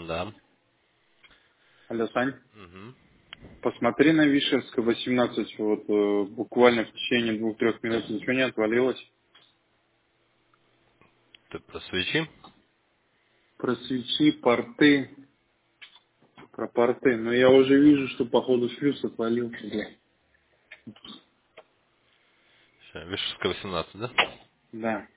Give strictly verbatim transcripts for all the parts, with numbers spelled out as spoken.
Да. Алло, Сань, Мгм. посмотри на Вишерска восемнадцать, вот э, буквально в течение двух-трех минут ничего не отвалилось. Ты про свечи? Про свечи, порты, про порты. Но я уже вижу, что походу шлюз отвалился, бля. Ща, Вишерская восемнадцать, да? Да.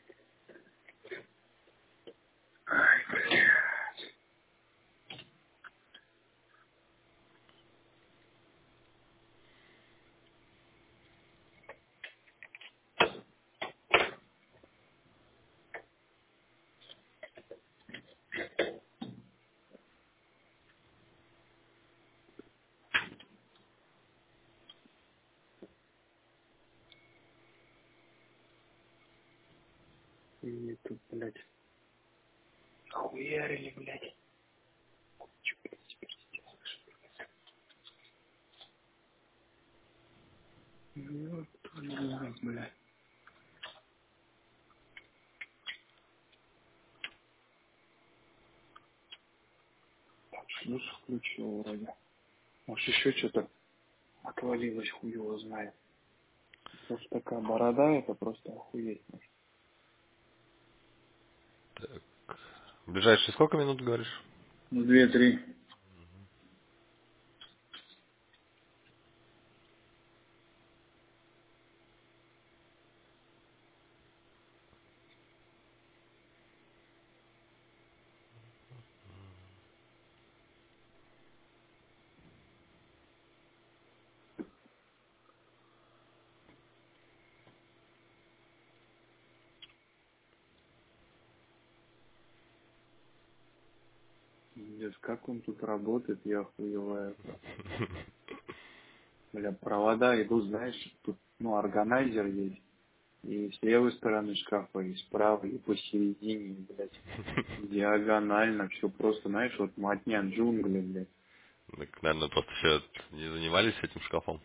И тут, блядь, охуярили, блядь. Чё, блядь, теперь сделаешь? Ну, твою мать, блядь. Так, шлюз включил вроде. Может еще что-то отвалилось, хуй его знает. Просто такая борода, это просто охуеть. Так. В ближайшие сколько минут, говоришь? Ну, две-три. Пиздец, как он тут работает, я охуеваю. Бля, провода идут, знаешь, тут, ну, органайзер есть. И с левой стороны шкафа, и справа, и посередине, и, блядь, диагонально, все просто, знаешь, вот мотня джунгли, блядь. Так, наверное, просто все не занимались этим шкафом.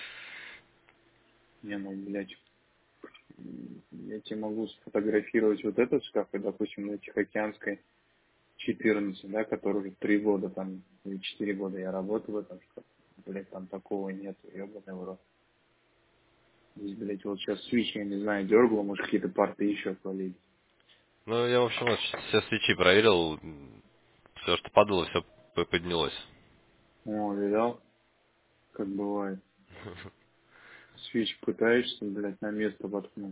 Не, ну, блядь, м, я тебе могу сфотографировать вот этот шкаф, и, допустим, на Тихоокеанской четырнадцать, да, который уже три года там, или четыре года я работаю в этом шкафе. Блядь, там такого нет, ебаный в рот. Здесь, блядь, вот сейчас свич, я не знаю, дергал, может, какие-то порты еще отвалились. Ну, я, в общем, вот все свечи проверил. Все, что падало, все поднялось. О, видал, как бывает. Свич пытаешься, блядь, на место воткнуть.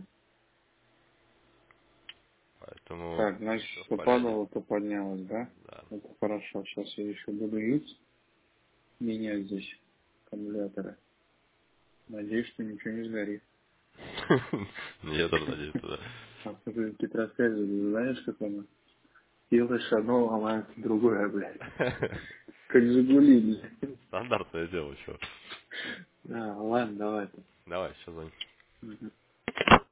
Поэтому Так, значит, все в что порядке. падало, то поднялось, да? Да. Это хорошо. Сейчас я еще буду юз менять здесь аккумуляторы. Надеюсь, что ничего не сгорит. Я тоже надеюсь, да. А то все-таки рассказывали, знаешь, как оно? Делаешь одно, ломается другое, блядь. Как Жигули, блядь. Стандартное дело, чего. Да, ладно, давай. Давай, сейчас звоним. Мгм.